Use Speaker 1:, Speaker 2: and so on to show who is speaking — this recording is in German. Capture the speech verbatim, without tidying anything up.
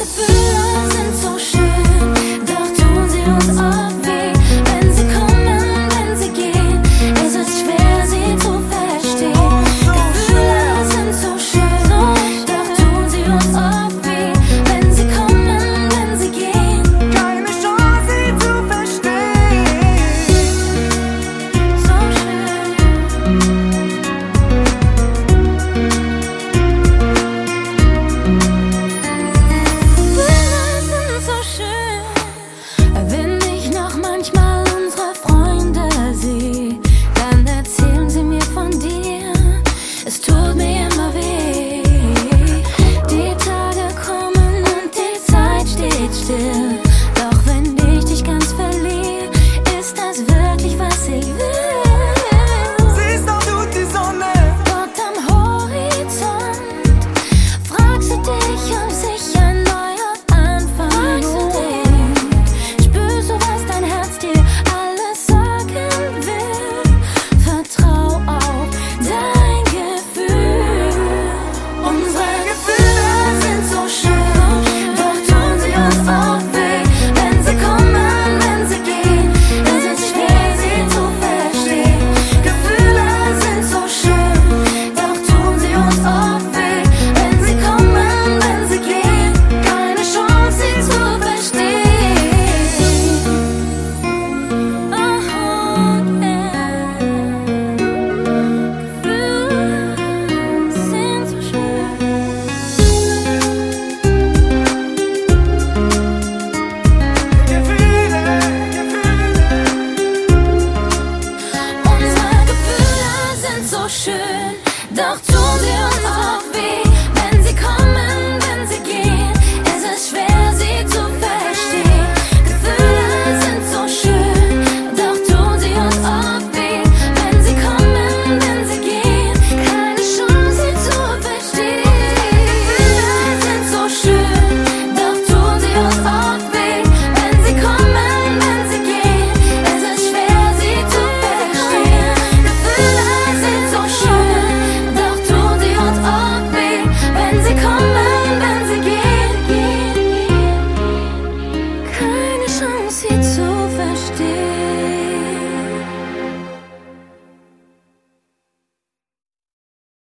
Speaker 1: Gefühle sind so schön, doch tun sie uns oft weh. Wenn sie kommen, wenn sie gehen, es ist schwer, sie zu verstehen. Gefühle sind so schön, doch tun sie uns oft weh. Wenn sie kommen, wenn sie gehen,
Speaker 2: Keine Chance, sie zu verstehen.
Speaker 1: so schön. Gefühle sind so schön. Wenn ich noch manchmal unsere Freunde sehe, dann erzählen sie mir von dir. Es tut mir immer weh. Die Tage kommen und die Zeit steht still.